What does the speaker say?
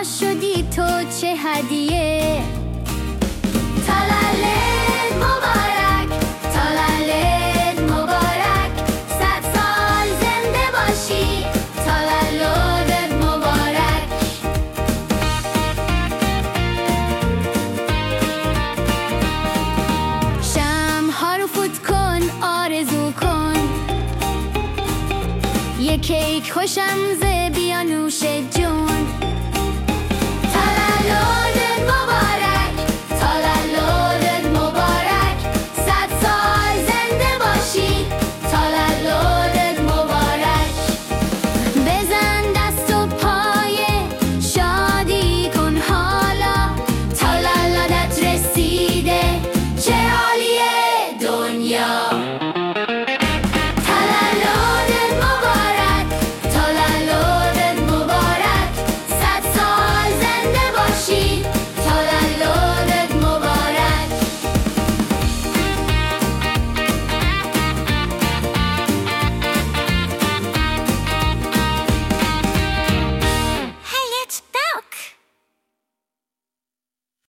شدی تو چه هدیه. تولد مبارک، تولد مبارک، 100 سال زنده باشی، تولدت مبارک. شمع‌ها رو فوت کن، آرزو کن، یه کیک خوشم ز بیا نوش جون.